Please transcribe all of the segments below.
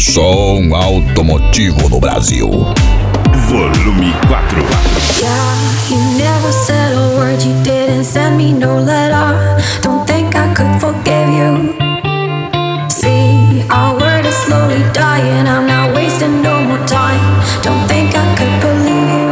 som automotivo no Brasil. Volume 4. Yeah, you never said a word, you didn't send me no letter. Don't think I could forgive you. See, our word is slowly dying, I'm not wasting no more time. Don't think I could believe you.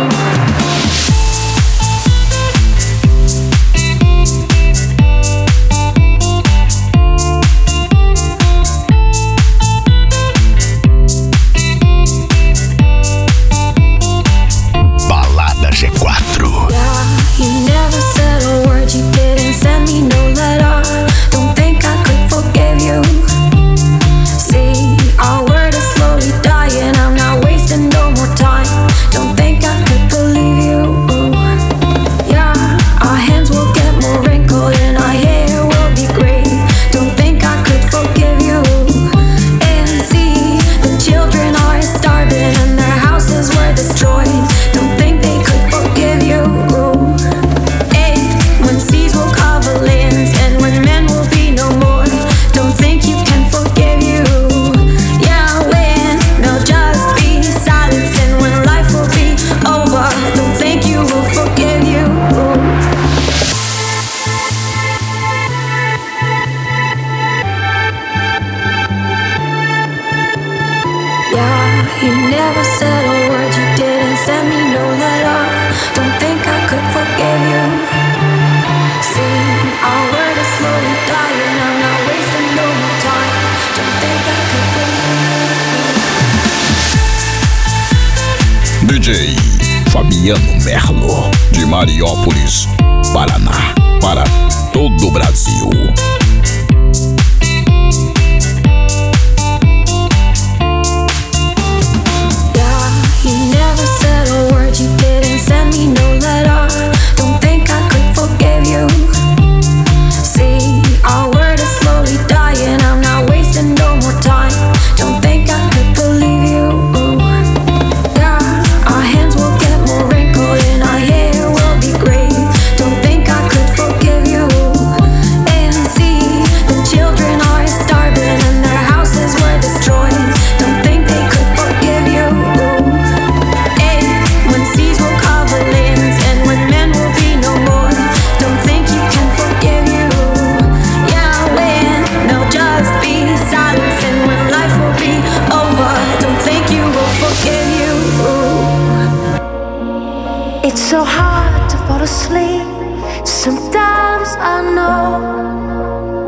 G4. Yeah, you never said a word, you didn't send me no letter. Don't think I could forgive you. See, our word is slowly dying, I'm not wasting no more time. Don't think I could believe you. Yeah, our hands will get more wrinkled and our hair will be gray. Don't think I could forgive you. And see, the children are starving and their houses were destroyed. Don't think they could forgive you. And when seas will cover lands and when men will be no more. Don't think you can forgive you. Yeah, when there'll just be silence and when life will be over. Don't think you will forgive you. Yeah, you never said a word, you didn't send me no letter. Don't think I could forgive you. See, our word is slowly dying, I'm not wasting no more time. Don't think I could believe. DJ Fabiano Merlo, de Mariópolis, Paraná, para todo o Brasil. Yeah, you never said a word, you didn't send me no letter. Don't think I could forgive you. See, our word is slowly dying, I'm not wasting no more time. Don't think I could believe you. Yeah, our hands will get more wrinkled and our hair will be gray. Don't think I could forgive you. And see, the children are starving and their houses were destroyed. Don't think they could forgive you. And when seas will cover lands and when men will be no more. Don't think you can forgive you. Yeah, when there'll just be silence and when life will be over. Don't think you will forgive you. It's so hard to fall asleep. Sometimes I know